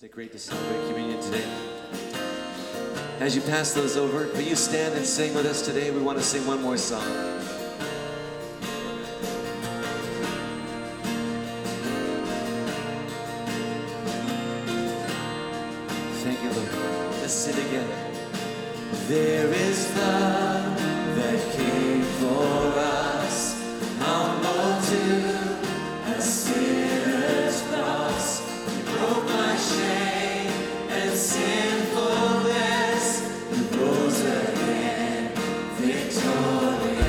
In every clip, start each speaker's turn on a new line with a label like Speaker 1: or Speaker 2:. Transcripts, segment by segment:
Speaker 1: Great to celebrate communion today. As you pass those over, will you stand and sing with us today? We want to sing one more song. Thank you, Lord. Let's sing again. There is love that came for us, humble to a sinner's cross. You broke my shame and sinfulness. You rose again, victorious.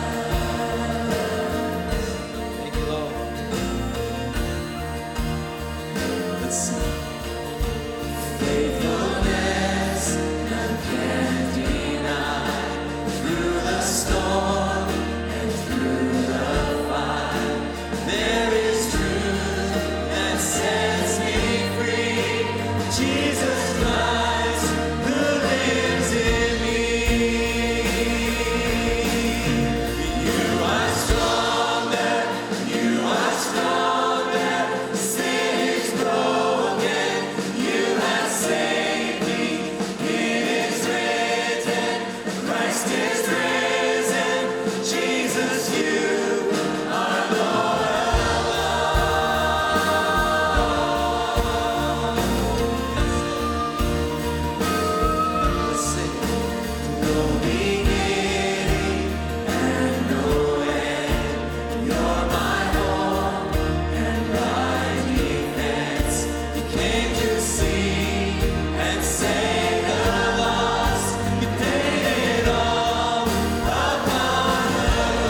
Speaker 1: Thank you, Lord. Let's sing. Faithfulness none can deny. Through the storm and through the fire, there is truth that sets me free. Jesus Christ, who lives in me. You are stronger, you are stronger. Sin is broken, you have saved me. It is written, Christ is risen. Jesus, you are Lord of all. Let's sing. No beginning and no end. You're my home and my defense. You came to seek and save the lost. You paid it all upon the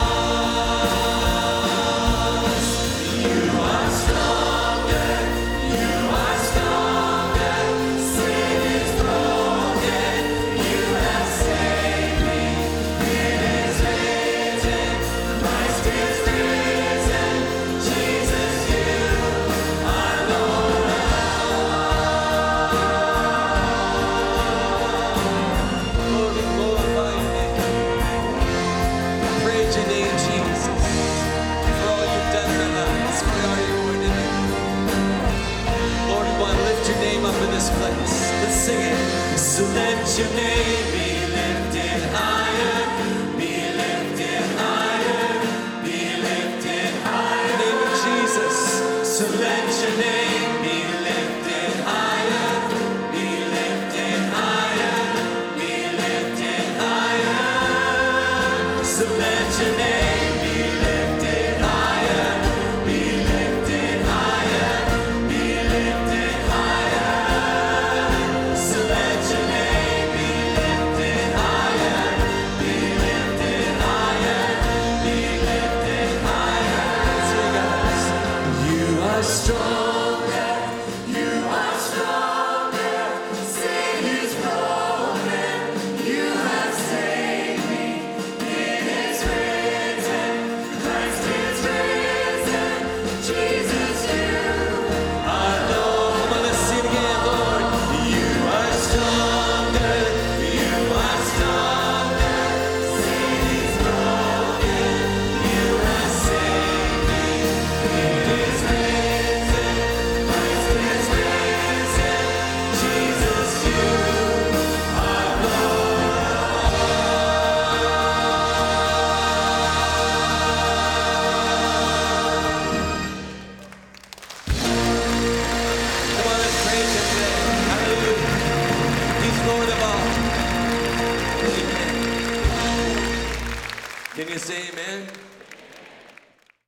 Speaker 1: cross. You are stronger, you are stronger. Sin is broken, you have saved me. It is written, Christ is risen. Jesus, you are Lord of all. Lord, we glorify your name. Praise your name, Jesus, for all you've done in our lives, for all you're going to do. Lord, we want to lift your name up in this place. Let's sing it. So let your name be lifted higher, be lifted higher, be lifted higher. In the name of Jesus. So let your name be lifted higher, be lifted higher, be lifted higher. So let your name be lifted higher, be lifted higher, be lifted higher. So let your name be lifted higher, be lifted higher, be lifted higher. Sing, guys. You are stronger, you are stronger. Sin is broken, you have saved me. It is written, Christ is risen. Jesus, you are Lord. Come on, let's sing it again, Lord. You are stronger, you are stronger. Sin is broken, you have saved me. It is written, Christ is risen. Jesus, you are Lord. Come on, let's praise him today. Hallelujah. He's Lord of all. Amen. Can you say amen?